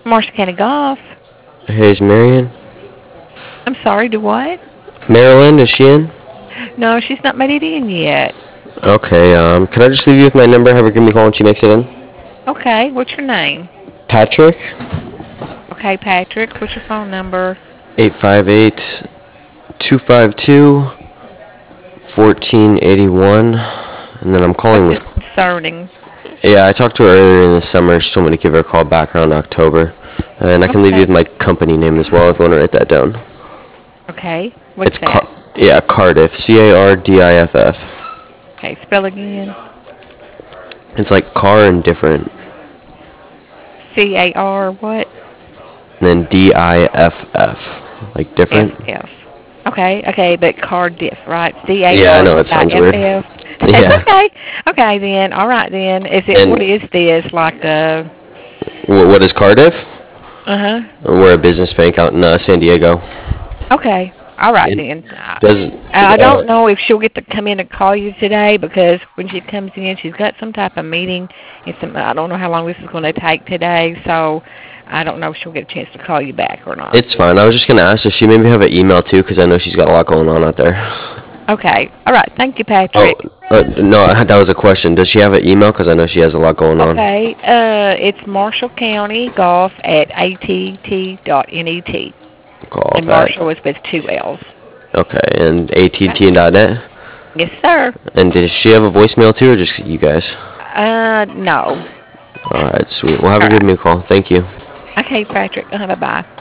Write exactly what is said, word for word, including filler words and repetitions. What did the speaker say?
Marshall County Golf. Hey, is Marion? I'm sorry, do what? Maryland, is she in? No, she's not made it in yet. Okay, um, can I just leave you with my number? Have her give me a call when she makes it in? Okay, what's your name? Patrick, Okay, Patrick, what's your phone number? eight five eight, two five two, one four eight one. And then I'm calling What's with... it concerning? Yeah, I talked to her earlier in the summer. She told me to give her a call back around October. And I can leave you Okay. with my company name as well if you want to write that down. Okay, what's It's that? Car- yeah, Cardiff. C A R D I F F. Okay, spell again. It's like car and different. C A R what? And then D I F F. Like different? F F. Okay, okay, but Cardiff, right? C A Yeah, I R know it D I sounds F weird. F. That's Yeah. okay. Okay, then. All right, then. Is it, And what is this? Like a, wh- what is Cardiff? uh-huh. We're a business bank out in uh, San Diego. Okay. All right, And then. I, does I uh, don't know if she'll get to come in and call you today because when she comes in, she's got some type of meeting. And some, I don't know how long this is going to take today, so I don't know if she'll get a chance to call you back or not. it's fine. I was just gonna ask if she maybe have an email too, because I know she's got a lot going on out there. Okay. All right. Thank you, Oh, Patrick. uh, no, that was a question. Does she have an email? Because I know she has a lot going on. Okay. Uh, it's Marshall County Golf at A T T dot net. Golf And at Marshall is with two L's. okay, and Okay. A T T dot net. Yes, sir. And does she have a voicemail too, or just you guys? Uh, no. All right, sweet. Well, have All her give right. me a call. Thank you. Okay, Patrick. Uh, bye-bye.